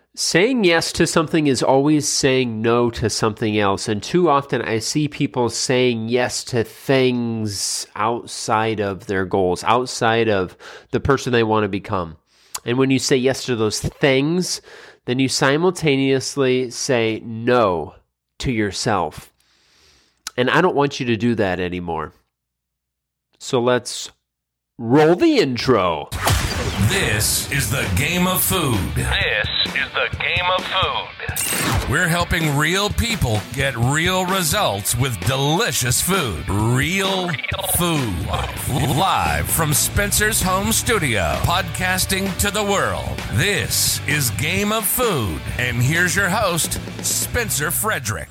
Saying yes to something is always saying no to something else. And too often I see people saying yes to things outside of their goals, outside of the person they want to become. And when you say yes to those things, then you simultaneously say no to yourself. And I don't want you to do that anymore. So let's roll the intro. This is the Game of Food. This is the Game of Food. We're helping real people get real results with delicious food. Real food. Live from Spencer's home studio, podcasting to the world. This is Game of Food. And here's your host, Spencer Frederick.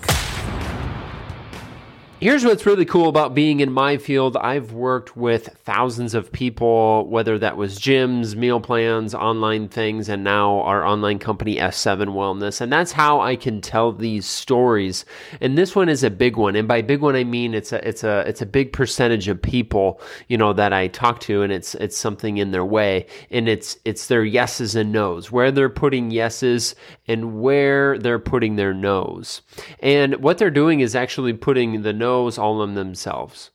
Here's what's really cool about being in my field. I've worked with thousands of people, whether that was gyms, meal plans, online things, and now our online company S7 Wellness. And that's how I can tell these stories. And this one is a big one. And by big one, I mean it's a big percentage of people, that I talk to, and it's something in their way. And it's their yeses and nos, where they're putting yeses and where they're putting their nos. And what they're doing is actually putting the no's all on themselves.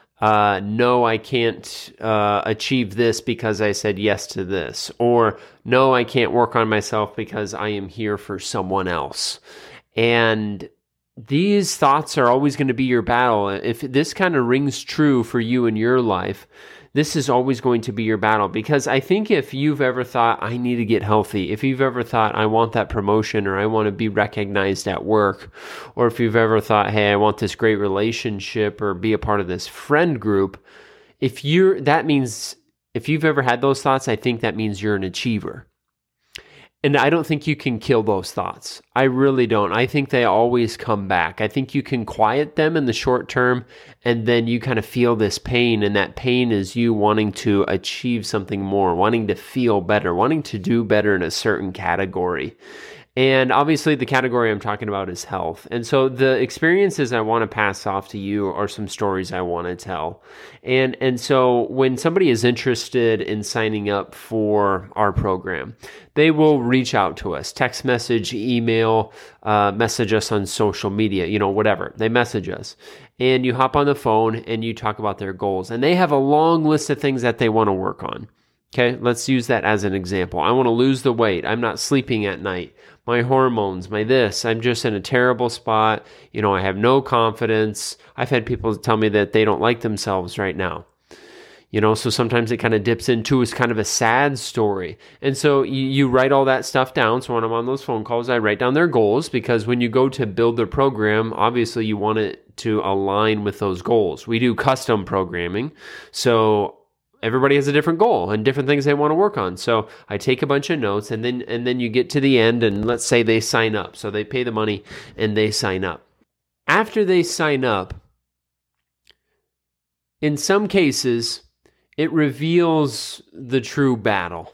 No, I can't achieve this because I said yes to this. Or no, I can't work on myself because I am here for someone else. And these thoughts are always going to be your battle. If this kind of rings true for you in your life, this is always going to be your battle. Because I think if you've ever thought, I need to get healthy, if you've ever thought, I want that promotion, or I want to be recognized at work, or if you've ever thought, hey, I want this great relationship or be a part of this friend group, if you've ever had those thoughts, I think that means you're an achiever. And I don't think you can kill those thoughts. I really don't. I think they always come back. I think you can quiet them in the short term, and then you kind of feel this pain, and that pain is you wanting to achieve something more, wanting to feel better, wanting to do better in a certain category. And obviously the category I'm talking about is health. And so the experiences I want to pass off to you are some stories I want to tell. And so when somebody is interested in signing up for our program, they will reach out to us, text message, email, message us on social media, whatever. They message us. And you hop on the phone and you talk about their goals. And they have a long list of things that they want to work on. Okay, let's use that as an example. I want to lose the weight. I'm not sleeping at night. My hormones, my this, I'm just in a terrible spot. I have no confidence. I've had people tell me that they don't like themselves right now. So sometimes it kind of dips into is kind of a sad story. And so you write all that stuff down. So when I'm on those phone calls, I write down their goals, because when you go to build their program, obviously you want it to align with those goals. We do custom programming. So everybody has a different goal and different things they want to work on. So I take a bunch of notes, and then you get to the end, and let's say they sign up. So they pay the money and they sign up. After they sign up, in some cases, it reveals the true battle.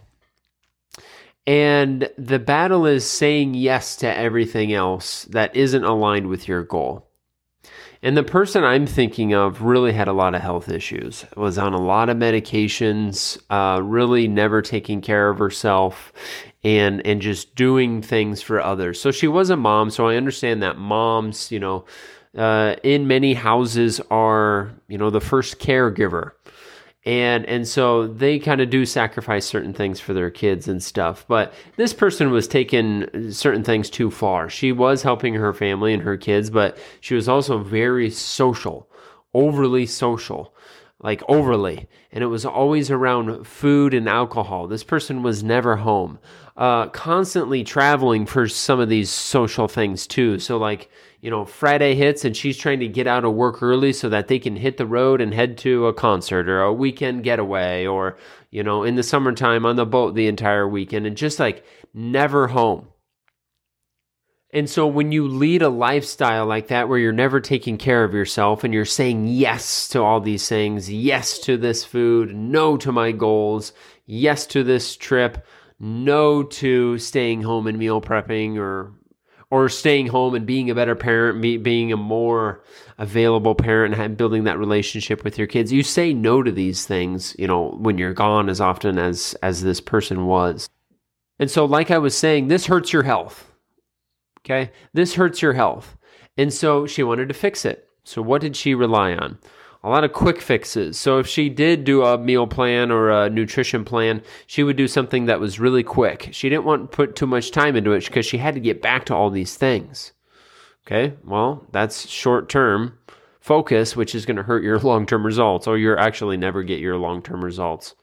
And the battle is saying yes to everything else that isn't aligned with your goal. And the person I'm thinking of really had a lot of health issues, was on a lot of medications, really never taking care of herself, and just doing things for others. So she was a mom, so I understand that moms, in many houses are, the first caregiver. And so they kind of do sacrifice certain things for their kids and stuff. But this person was taking certain things too far. She was helping her family and her kids, but she was also very social, overly social, like overly. And it was always around food and alcohol. This person was never home, constantly traveling for some of these social things too. So Friday hits and she's trying to get out of work early so that they can hit the road and head to a concert or a weekend getaway, or, in the summertime on the boat the entire weekend, and just never home. And so when you lead a lifestyle like that, where you're never taking care of yourself and you're saying yes to all these things, yes to this food, no to my goals, yes to this trip, no to staying home and meal prepping, or staying home and being a better parent, being a more available parent, and building that relationship with your kids. You say no to these things, when you're gone as often as this person was. And so, like I was saying, this hurts your health. Okay? This hurts your health. And so she wanted to fix it. So what did she rely on? A lot of quick fixes. So if she did do a meal plan or a nutrition plan, she would do something that was really quick. She didn't want to put too much time into it because she had to get back to all these things. Okay? Well, that's short-term focus, which is going to hurt your long-term results, or you'll actually never get your long-term results.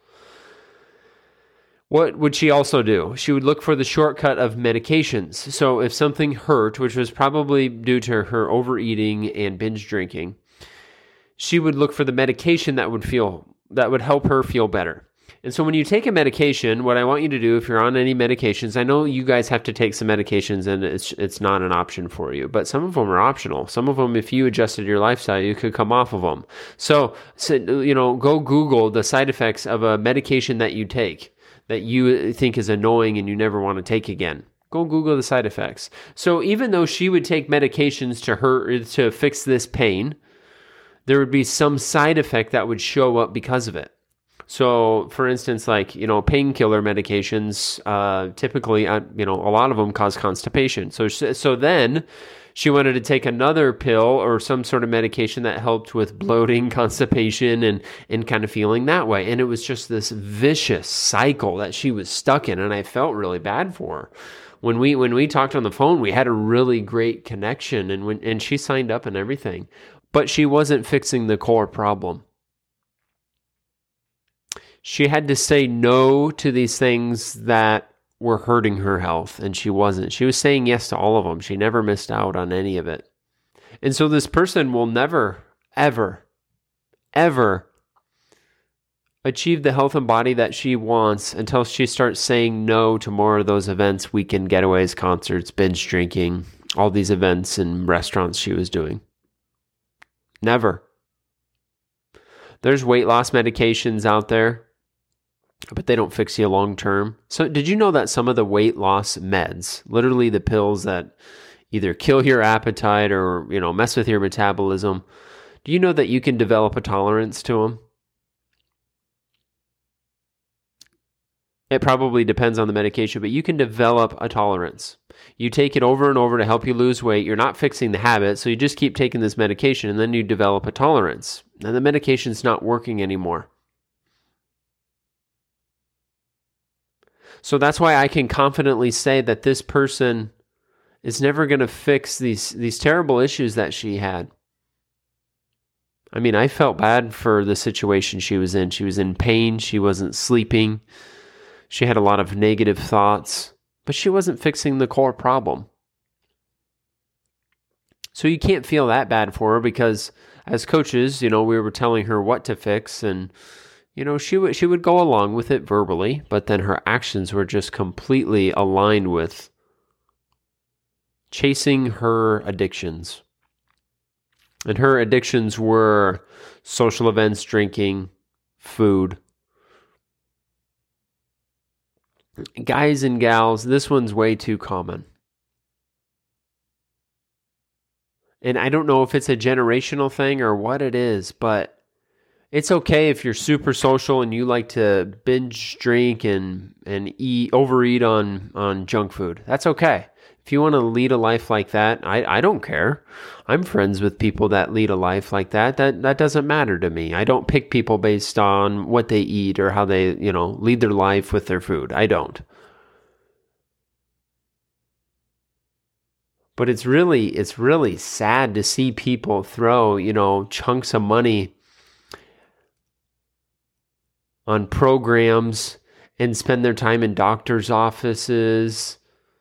What would she also do? She would look for the shortcut of medications. So if something hurt, which was probably due to her overeating and binge drinking, she would look for the medication that would help her feel better. And so when you take a medication, what I want you to do, if you're on any medications, I know you guys have to take some medications and it's not an option for you, but some of them are optional. Some of them, if you adjusted your lifestyle, you could come off of them. So go Google the side effects of a medication that you take that you think is annoying and you never want to take again. Go Google the side effects. So even though she would take medications to fix this pain, there would be some side effect that would show up because of it. So, for instance, painkiller medications, typically, a lot of them cause constipation. So then she wanted to take another pill or some sort of medication that helped with bloating, constipation, and kind of feeling that way. And it was just this vicious cycle that she was stuck in, and I felt really bad for her. When we talked on the phone, we had a really great connection, and she signed up and everything. But she wasn't fixing the core problem. She had to say no to these things that were hurting her health, and she wasn't. She was saying yes to all of them. She never missed out on any of it. And so this person will never, ever, ever achieve the health and body that she wants until she starts saying no to more of those events, weekend getaways, concerts, binge drinking, all these events and restaurants she was doing. Never. There's weight loss medications out there, but they don't fix you long term. So did you know that some of the weight loss meds, literally the pills that either kill your appetite or, mess with your metabolism, do you know that you can develop a tolerance to them? It probably depends on the medication, but you can develop a tolerance. You take it over and over to help you lose weight. You're not fixing the habit, so you just keep taking this medication, and then you develop a tolerance. And the medication's not working anymore. So that's why I can confidently say that this person is never going to fix these terrible issues that she had. I mean, I felt bad for the situation she was in. She was in pain. She wasn't sleeping. She had a lot of negative thoughts, but she wasn't fixing the core problem. So you can't feel that bad for her because as coaches, we were telling her what to fix, and she would go along with it verbally, but then her actions were just completely aligned with chasing her addictions. And her addictions were social events, drinking, food. Guys and gals, this one's way too common. And I don't know if it's a generational thing or what it is, but it's okay if you're super social and you like to binge drink and overeat on junk food. That's okay. If you want to lead a life like that, I don't care. I'm friends with people that lead a life like that. That doesn't matter to me. I don't pick people based on what they eat or how they, lead their life with their food. I don't. But it's really sad to see people throw, chunks of money on programs and spend their time in doctors' offices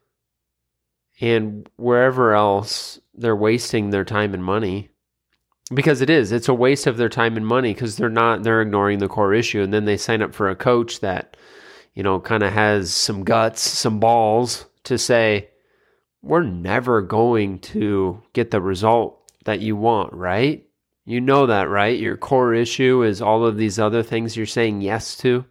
and wherever else they're wasting their time and money. Because it's a waste of their time and money because they're ignoring the core issue. And then they sign up for a coach that, kind of has some guts, some balls to say, we're never going to get the result that you want, right? You know that, right? Your core issue is all of these other things you're saying yes to.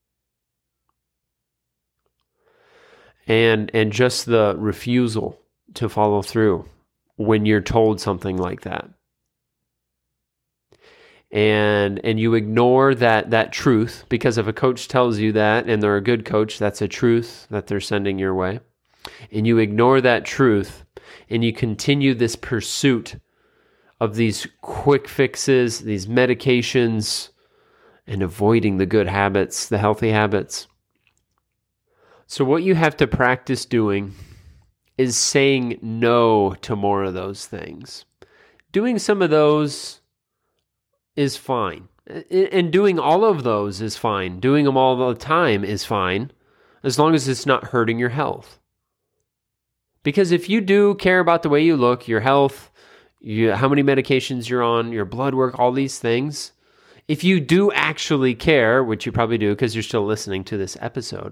And just the refusal to follow through when you're told something like that. and you ignore that truth, because if a coach tells you that and they're a good coach, that's a truth that they're sending your way, and you ignore that truth and you continue this pursuit of these quick fixes, these medications, and avoiding the good habits, the healthy habits. So what you have to practice doing is saying no to more of those things. Doing some of those is fine. And doing all of those is fine. Doing them all the time is fine, as long as it's not hurting your health. Because if you do care about the way you look, your health, how many medications you're on, your blood work, all these things, if you do actually care, which you probably do because you're still listening to this episode,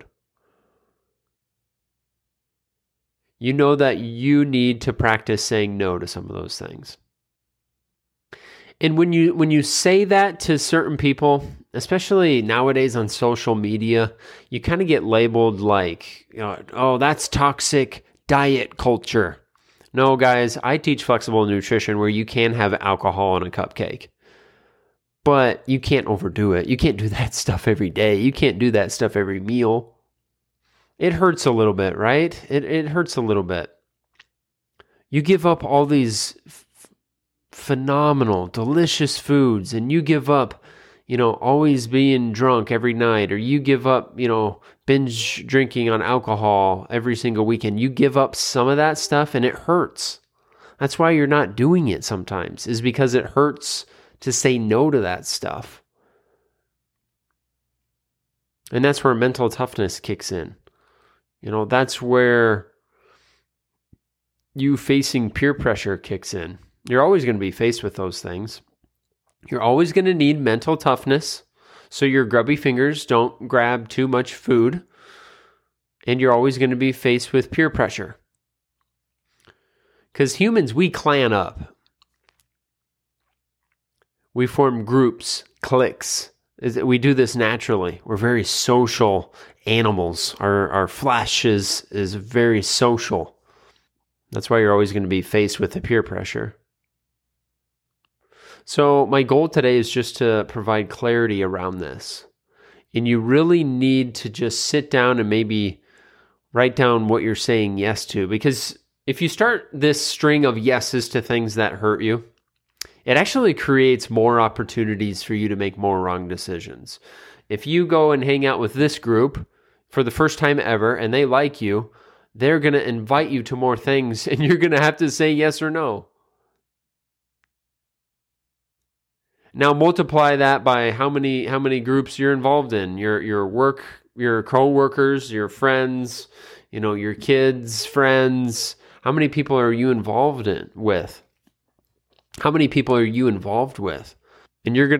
you know that you need to practice saying no to some of those things. And when you say that to certain people, especially nowadays on social media, you kind of get labeled like, oh, that's toxic diet culture. No, guys, I teach flexible nutrition where you can have alcohol in a cupcake, but you can't overdo it. You can't do that stuff every day. You can't do that stuff every meal. It hurts a little bit, right? It hurts a little bit. You give up all these phenomenal, delicious foods, and you give up, always being drunk every night, or you give up, binge drinking on alcohol every single weekend. You give up some of that stuff and it hurts. That's why you're not doing it sometimes, is because it hurts to say no to that stuff. And that's where mental toughness kicks in. That's where you facing peer pressure kicks in. You're always going to be faced with those things. You're always going to need mental toughness so your grubby fingers don't grab too much food. And you're always going to be faced with peer pressure. Because humans, we clan up. We form groups, cliques. We do this naturally. We're very social animals. Our flesh is very social. That's why you're always going to be faced with the peer pressure. So my goal today is just to provide clarity around this. And you really need to just sit down and maybe write down what you're saying yes to. Because if you start this string of yeses to things that hurt you, it actually creates more opportunities for you to make more wrong decisions. If you go and hang out with this group for the first time ever and they like you, they're going to invite you to more things and you're going to have to say yes or no. Now multiply that by how many groups you're involved in. Your work, your co-workers, your friends, your kids' friends. How many people are you involved with? How many people are you involved with? And you're